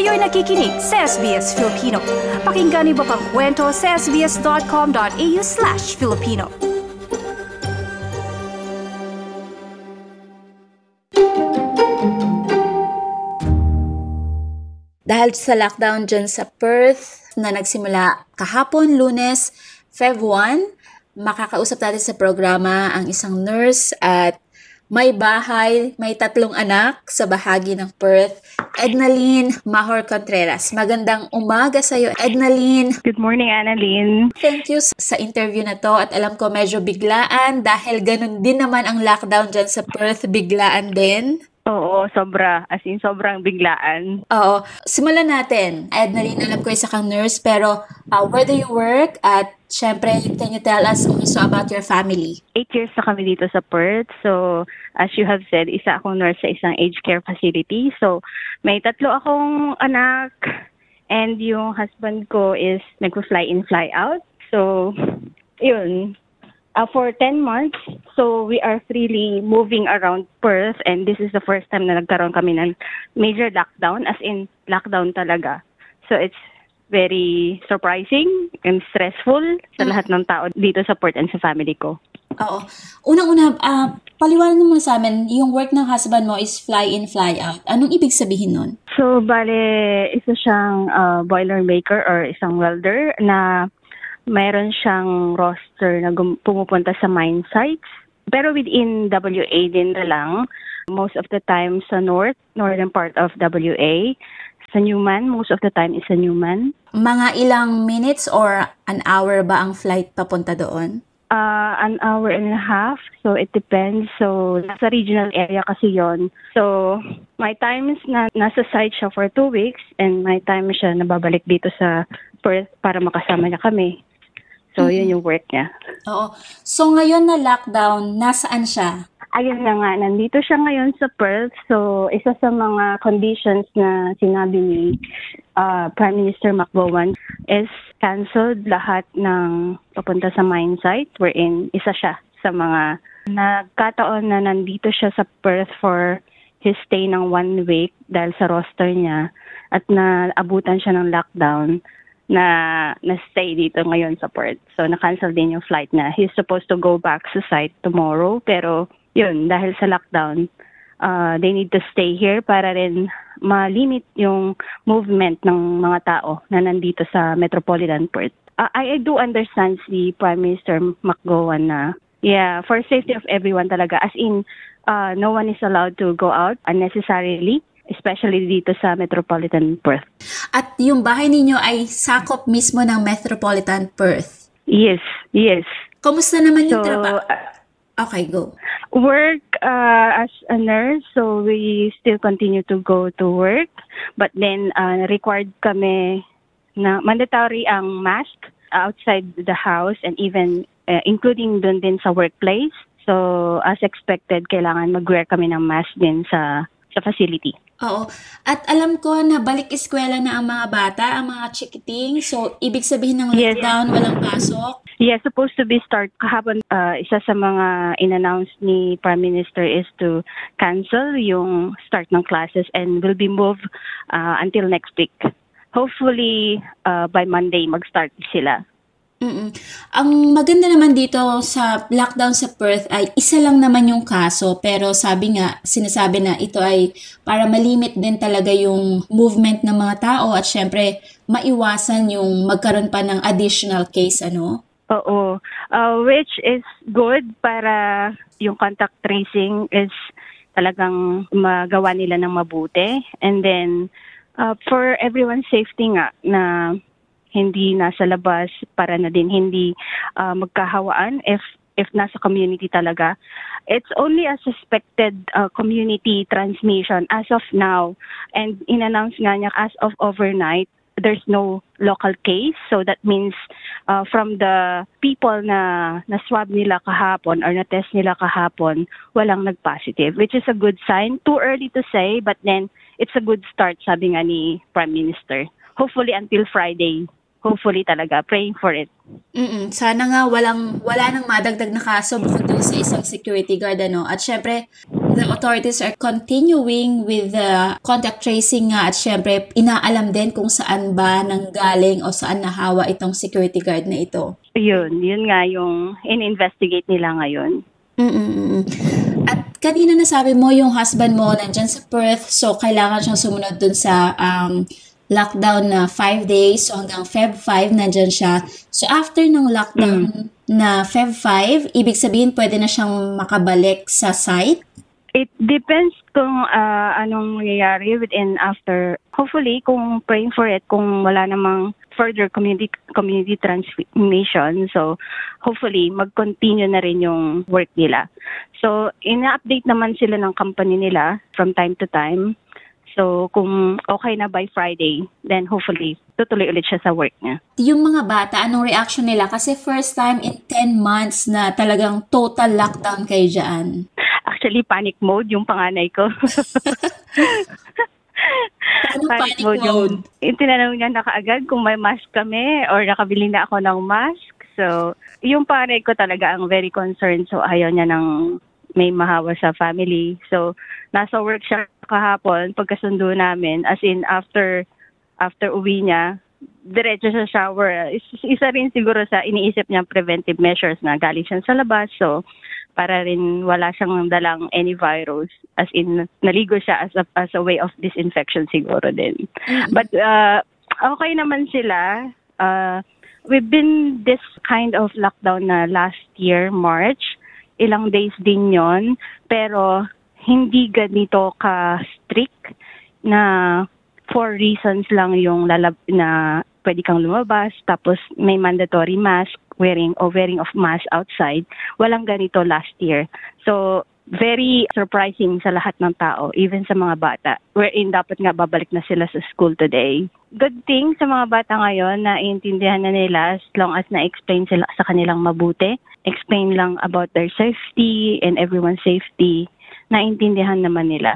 Kayo'y nakikinig sa SBS Filipino. Pakinggan niyo pa ang kwento sa sbs.com.au/Filipino. Dahil sa lockdown dyan sa Perth na nagsimula kahapon, Lunes, Feb 1, makakausap natin sa programa ang isang nurse at may bahay, may 3 anak sa bahagi ng Perth, Ednaline Mahor Contreras. Magandang umaga sa iyo, Ednaline. Good morning, Annalyn. Thank you sa interview na to at alam ko medyo biglaan dahil ganun din naman ang lockdown dyan sa Perth, biglaan din. Oo, sobra. As in, sobrang biglaan. Oo. Simulan natin. Ednaline, alam ko isa kang nurse, pero where do you work? At syempre, can you tell us also about your family? 8 years na kami dito sa Perth. So, as you have said, isa akong nurse sa isang aged care facility. So, may 3 akong anak and yung husband ko is nag-fly in, fly out. So, yun. For 10 months, so we are freely moving around Perth and this is the first time na nagkaroon kami ng major lockdown, as in lockdown talaga. So it's very surprising and stressful sa lahat ng tao dito sa Perth and sa family ko. Oo. Unang-una, paliwanag mo sa amin, yung work ng husband mo is fly in, fly out. Anong ibig sabihin nun? So, bale, isa siyang boiler maker or isang welder na mayroon siyang roster na pumupunta sa mine sites. Pero within WA din na lang. Most of the time sa northern part of WA. Sa Newman, most of the time is sa Newman. Mga ilang minutes or an hour ba ang flight papunta doon? An hour and a half. So, it depends. So, nasa regional area kasi yon. So, may times na nasa site siya for 2 weeks and may time siya na babalik dito sa Perth para makasama niya kami. So, yun yung work niya. Oo. So, ngayon na lockdown, nasaan siya? Ayun na nga, nandito siya ngayon sa Perth. So, isa sa mga conditions na sinabi ni Prime Minister McGowan is canceled lahat ng papunta sa mine site wherein isa siya sa mga nagkataon na nandito siya sa Perth for his stay ng 1 week dahil sa roster niya at naabutan siya ng lockdown na stay dito ngayon sa Perth. So, na-cancel din yung flight na. He's supposed to go back sa site tomorrow, pero yun, dahil sa lockdown, they need to stay here para rin ma-limit yung movement ng mga tao na nandito sa Metropolitan Perth. I do understand si Prime Minister McGowan na, for safety of everyone talaga. As in, no one is allowed to go out unnecessarily, especially dito sa Metropolitan Perth. At yung bahay ninyo ay sakop mismo ng Metropolitan Perth? Yes. Kumusta naman yung trabaho? Okay, go. Work as a nurse, so we still continue to go to work. But then, required kami na mandatory ang mask outside the house and even including dun din sa workplace. So, as expected, kailangan mag-wear kami ng mask din sa facility. Oo. At alam ko na balik-eskwela na ang mga bata, ang mga chikiting. So, ibig sabihin ng lockdown, walang pasok? Yeah, supposed to be start kahapon. Isa sa mga in-announce ni Prime Minister is to cancel yung start ng classes and will be moved until next week. Hopefully, by Monday, mag-start sila. Ang maganda naman dito sa lockdown sa Perth ay isa lang naman yung kaso, pero sinasabi na ito ay para malimit din talaga yung movement ng mga tao at syempre maiwasan yung magkaroon pa ng additional case, ano? Oo, which is good para yung contact tracing is talagang magawa nila ng mabuti. And then, for everyone's safety nga na hindi nasa labas para na din hindi magkahawaan if nasa community talaga. It's only a suspected community transmission as of now. And in-announce nga niya as of overnight, there's no local case. So that means from the people na swab nila kahapon or na-test nila kahapon, walang nag-positive, which is a good sign. Too early to say, but then it's a good start, sabi nga ni Prime Minister. Hopefully until Friday, hopefully talaga, praying for it. Sana nga wala nang madagdag na kaso bukod dun sa isang security guard, ano. At syempre, the authorities are continuing with the contact tracing nga at syempre, inaalam din kung saan ba nanggaling o saan nahawa itong security guard na ito. Yun nga yung in-investigate nila ngayon. At kanina nasabi mo yung husband mo nandyan sa Perth, so kailangan siyang sumunod dun sa lockdown na 5 days. So hanggang Feb 5 nandyan siya. So after ng lockdown na Feb 5, ibig sabihin pwede na siyang makabalik sa site? It depends kung anong mangyayari within after. Hopefully, kung praying for it, kung wala namang further community transmission. So, hopefully, mag-continue na rin yung work nila. So, ina-update naman sila ng company nila from time to time. So, kung okay na by Friday, then hopefully, tutuloy ulit siya sa work niya. Yung mga bata, anong reaction nila? Kasi first time in 10 months na talagang total lockdown kayo dyan. Actually, panic mode yung panganay ko. Ano panic mode? Yung tinanong niya na kaagad kung may mask kami or nakabili na ako ng mask. So, yung panganay ko talaga ang very concerned. So, ayaw niya ng may mahawa sa family. So, nasa work siya kahapon, pagkasundo namin, as in after uwi niya, diretso sa shower. Isa rin siguro sa iniisip niya preventive measures na galing siya sa labas. So, para rin wala siyang dalang any virus. As in, naligo siya as a way of disinfection siguro din. But okay naman sila. We've been this kind of lockdown na last year, March. Ilang days din yon, pero hindi ganito ka-strict na 4 reasons lang yung na pwede kang lumabas, tapos may mandatory mask, wearing of mask outside. Walang ganito last year. So, very surprising sa lahat ng tao, even sa mga bata, wherein dapat nga babalik na sila sa school today. Good thing sa mga bata ngayon na iintindihan na nila as long as na-explain sila sa kanilang mabuti, explain lang about their safety and everyone's safety, naintindihan naman nila.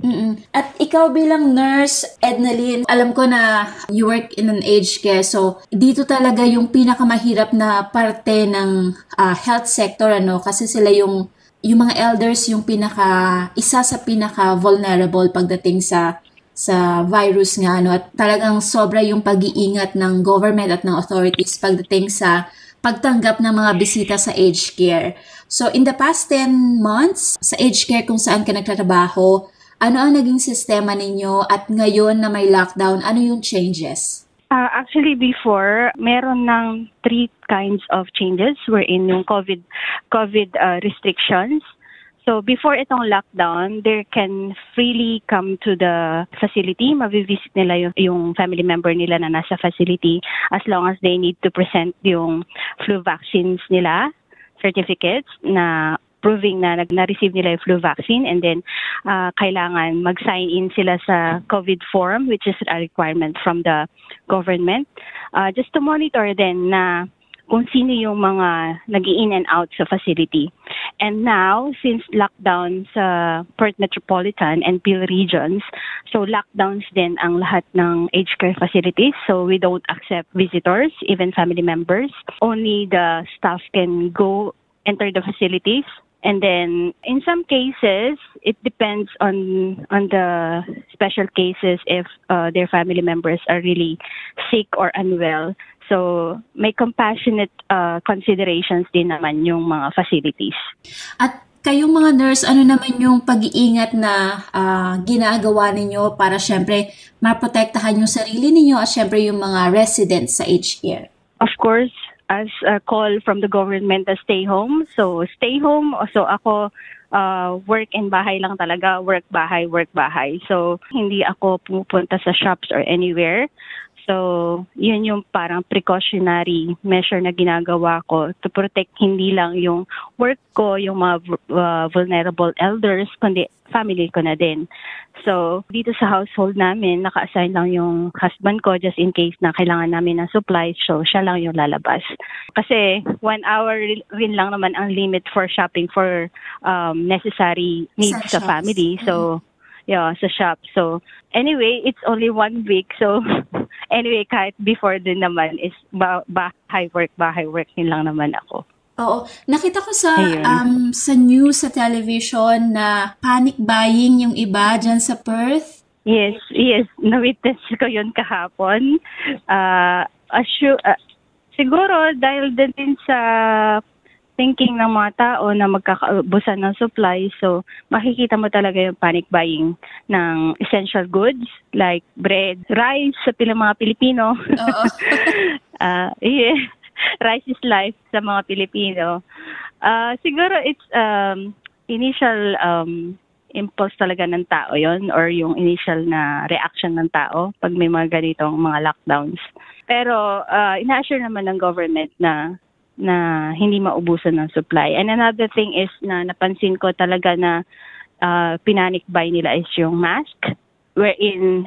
At ikaw bilang nurse, Ednalyn, alam ko na you work in an aged care, so dito talaga yung pinakamahirap na parte ng health sector, ano, kasi sila yung mga elders yung isa sa pinaka vulnerable pagdating sa virus nga, ano, at talagang sobra yung pag-iingat ng government at ng authorities pagdating sa pagtanggap ng mga bisita sa aged care. So in the past 10 months sa aged care kung saan ka nagtatrabaho, ano ang naging sistema ninyo at ngayon na may lockdown, ano yung changes? Actually, before, meron ng 3 kinds of changes wherein yung COVID restrictions. So, before itong lockdown, they can freely come to the facility. Mabivisit nila yung family member nila na nasa facility as long as they need to present yung flu vaccines nila, certificates na proving na na-receive nila yung flu vaccine, and then kailangan mag-sign in sila sa COVID form, which is a requirement from the government, just to monitor then na kung sino yung mga nag-in and out sa facility. And now, since lockdown sa Perth Metropolitan and Peel regions, so lockdowns din ang lahat ng aged care facilities. So we don't accept visitors, even family members. Only the staff can enter the facilities. And then, in some cases, it depends on the special cases if their family members are really sick or unwell. So, may compassionate considerations din naman yung mga facilities. At kayong mga nurse, ano naman yung pag-iingat na ginagawa ninyo para syempre maprotektahan yung sarili ninyo at syempre yung mga residents sa aged care? Of course, as a call from the government to stay home. So, stay home. So, ako, work and bahay lang talaga. Work, bahay. So, hindi ako pupunta sa shops or anywhere. So, yun yung parang precautionary measure na ginagawa ko to protect hindi lang yung work ko, yung mga vulnerable elders, kundi family ko na din. So, dito sa household namin, naka-assign lang yung husband ko just in case na kailangan namin ng supplies. So, siya lang yung lalabas. Kasi 1 hour rin lang naman ang limit for shopping for necessary needs sa family. So, sa shop. So, anyway, it's only 1 week. So, anyway, kahit before din naman is bahay work din lang naman ako. Oo. Nakita ko sa Ayun. sa news sa television na panic buying yung iba dyan sa Perth. Yes. Na-witness ko yun kahapon. Siguro dahil din sa thinking ng mga tao na magkakaubusan ng supply, so makikita mo talaga yung panic buying ng essential goods like bread, rice sa mga Pilipino. Oo. Yeah. Rice is life sa mga Pilipino. Siguro it's initial impulse talaga ng tao yon, or yung initial na reaction ng tao pag may mga ganitong mga lockdowns. Pero ina-assure naman ng government na hindi maubusan ng supply. And another thing is na napansin ko talaga na panic buy nila is yung mask, wherein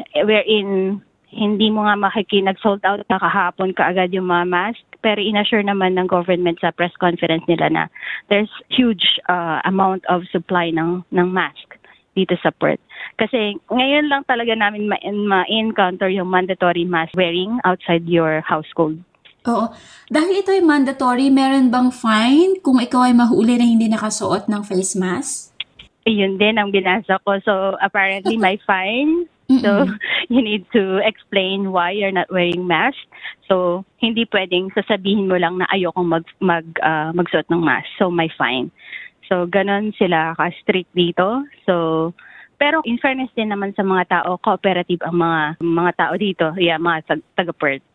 hindi mo nga nag-sold out na kahapon kaagad yung mga mask, pero inassure naman ng government sa press conference nila na there's huge amount of supply ng mask dito sa Perth. Kasi ngayon lang talaga namin ma-encounter yung mandatory mask wearing outside your household. Oo. Dahil ito ay mandatory, meron bang fine kung ikaw ay mahuli na hindi nakasuot ng face mask? Yun din ang binasa ko. So apparently may fine. So you need to explain why you're not wearing mask. So hindi pwedeng sasabihin mo lang na ayokong magsuot ng mask. So may fine. So ganon sila ka-strict dito. So pero in fairness din naman sa mga tao, cooperative ang mga tao dito. Yeah, mga taga-Perth.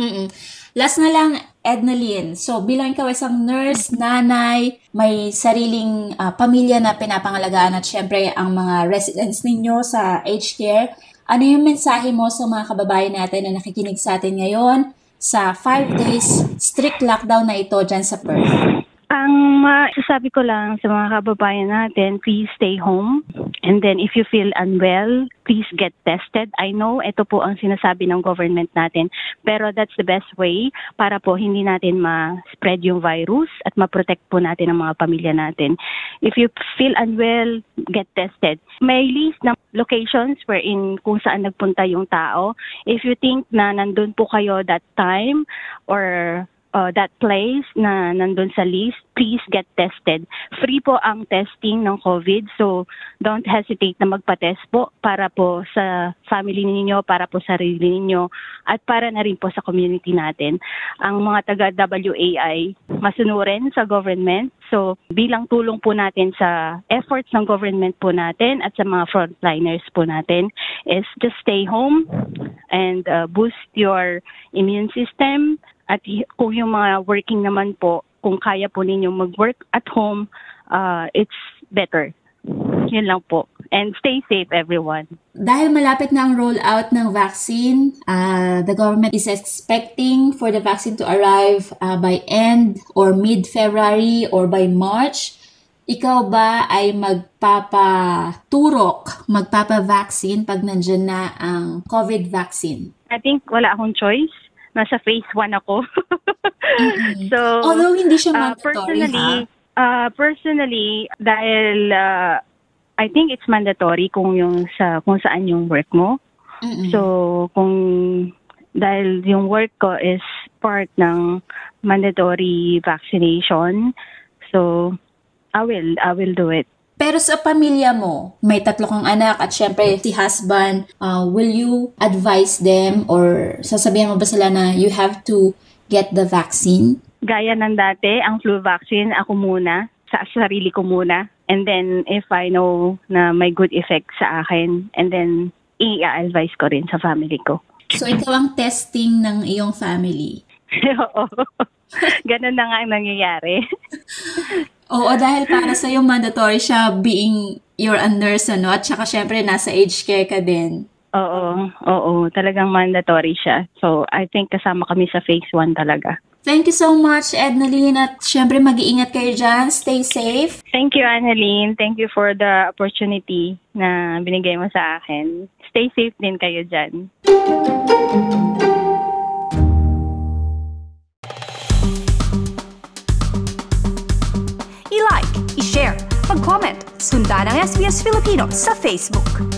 Last na lang, Ednalyn. So, bilang ikaw isang nurse, nanay, may sariling pamilya na pinapangalagaan at syempre ang mga residents ninyo sa aged care, ano yung mensahe mo sa mga kababayan natin na nakikinig sa atin ngayon sa 5 days strict lockdown na ito dyan sa Perth? Ang masasabi ko lang sa mga kababayan natin, please stay home. And then if you feel unwell, please get tested. I know ito po ang sinasabi ng government natin, pero that's the best way para po hindi natin ma-spread yung virus at ma-protect po natin ang mga pamilya natin. If you feel unwell, get tested. May list ng locations wherein kung saan nagpunta yung tao. If you think na nandun po kayo that time or that place na nandun sa list, please get tested. Free po ang testing ng COVID, so don't hesitate na magpa-test po para po sa family ninyo, para po sa sarili ninyo, at para na rin po sa community natin. Ang mga taga-WAI, masunurin sa government, so bilang tulong po natin sa efforts ng government po natin at sa mga frontliners po natin is just stay home and boost your immune system. At kung yung mga working naman po, kung kaya po ninyong mag-work at home, it's better. Yun lang po. And stay safe, everyone. Dahil malapit na ang rollout ng vaccine, the government is expecting for the vaccine to arrive by end or mid-February or by March. Ikaw ba ay magpapa-vaccine pag nandyan na ang COVID vaccine? I think wala akong choice. Nasa phase 1 ako. So, although hindi siya mandatory, personally, dahil I think it's mandatory kung saan yung work mo. So, dahil yung work ko is part ng mandatory vaccination, so I will do it. Pero sa pamilya mo, may 3 kang anak at syempre si husband, will you advise them or sasabihan mo ba sila na you have to get the vaccine? Gaya ng dati, ang flu vaccine, ako muna, sa sarili ko muna. And then if I know na may good effect sa akin, and then i-advise ko rin sa family ko. So ikaw ang testing ng iyong family? Oo. Ganun na nga ang nangyayari. Oo, dahil para sa'yo mandatory siya being you're a nurse, ano? At saka syempre nasa aged care ka din. Oo. Talagang mandatory siya. So, I think kasama kami sa phase 1 talaga. Thank you so much, Ednalyn. At syempre mag-iingat kayo dyan. Stay safe. Thank you, Annalyn. Thank you for the opportunity na binigay mo sa akin. Stay safe din kayo dyan. I-like, i-share, mag-comment, sundan ang SBS Filipino sa Facebook.